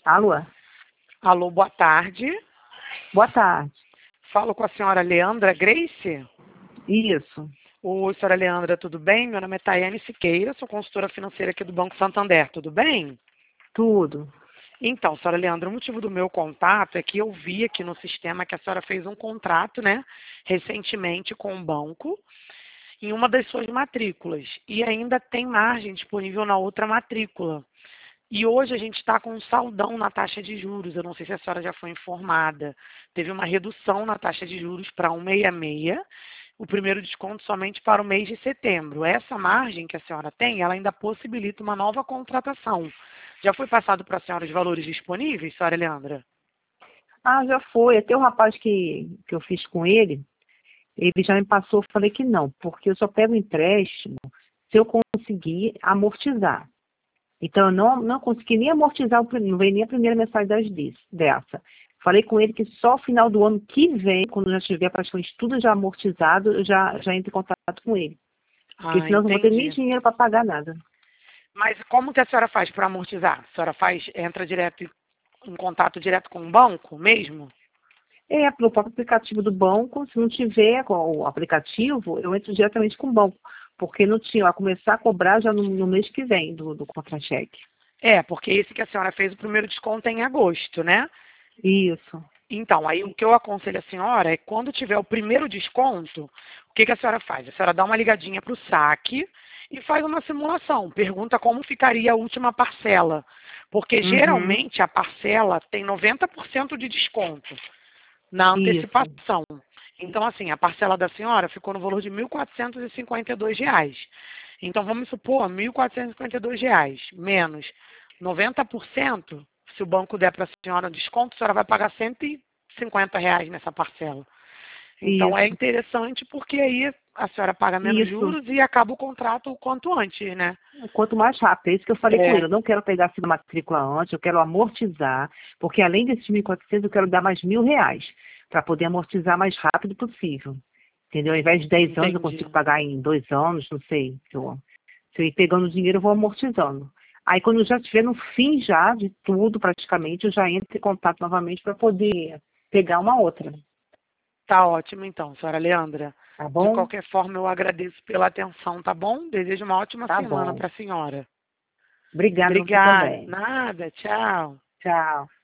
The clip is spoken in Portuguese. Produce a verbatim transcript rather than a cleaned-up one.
Alô? Alô, boa tarde. Boa tarde. Falo com a senhora Leandra Grace? Isso. Oi, senhora Leandra, tudo bem? Meu nome é Tayane Siqueira, sou consultora financeira aqui do Banco Santander, tudo bem? Tudo. Então, senhora Leandra, o motivo do meu contato é que eu vi aqui no sistema que a senhora fez um contrato, né, recentemente com o banco, em uma das suas matrículas, e ainda tem margem disponível na outra matrícula. E hoje a gente está com um saldão na taxa de juros. Eu não sei se a senhora já foi informada. Teve uma redução na taxa de juros para um vírgula sessenta e seis, o primeiro desconto somente para o mês de setembro. Essa margem que a senhora tem, ela ainda possibilita uma nova contratação. Já foi passado para a senhora os valores disponíveis, senhora Leandra? Ah, já foi. Até o rapaz que, que eu fiz com ele, ele já me passou, eu falei que não, porque eu só pego empréstimo se eu conseguir amortizar. Então, eu não, não consegui nem amortizar, o prim- não veio nem a primeira mensalidade desse, dessa. Falei com ele que só no final do ano que vem, quando já tiver praticamente tudo já amortizado, eu já, já entro em contato com ele. Porque Ah, senão eu não vou ter nem entendi. dinheiro para pagar nada. Mas como que a senhora faz para amortizar? A senhora faz, entra direto em contato direto com o banco mesmo? É, pelo próprio aplicativo do banco, se não tiver com o aplicativo, eu entro diretamente com o banco, porque não tinha, vai começar a cobrar já no, no mês que vem do, do contra-cheque. É, porque esse que a senhora fez o primeiro desconto é em agosto, né? Isso, Então, aí o que eu aconselho a senhora é quando tiver o primeiro desconto, o que, que a senhora faz? A senhora dá uma ligadinha para o saque e faz uma simulação. Pergunta como ficaria a última parcela. Porque uhum, geralmente a parcela tem noventa por cento de desconto na isso, antecipação. Então, assim, a parcela da senhora ficou no valor de mil quatrocentos e cinquenta e dois reais. Então, vamos supor, mil quatrocentos e cinquenta e dois reais menos noventa por cento, se o banco der para a senhora um desconto, a senhora vai pagar cento e cinquenta reais nessa parcela. Então, é isso, interessante porque aí a senhora paga menos isso. juros e acaba o contrato o quanto antes, né? Quanto mais rápido, é isso que eu falei com É, ele. Eu não quero pegar assim a matrícula antes, eu quero amortizar, porque além desses mil e quatrocentos, eu quero dar mais mil reais, para poder amortizar mais rápido possível. Entendeu? Ao invés de dez anos, eu entendi. consigo pagar em dois anos, não sei. Se eu, se eu ir pegando o dinheiro, eu vou amortizando. Aí, quando eu já estiver no fim já de tudo, praticamente, eu já entro em contato novamente para poder pegar uma outra. Tá ótimo, então, senhora Leandra. Tá De bom? qualquer forma, eu agradeço pela atenção, tá bom? Desejo uma ótima Tá semana bom. para a senhora. Obrigada, você Obrigada. também. Nada, tchau. Tchau.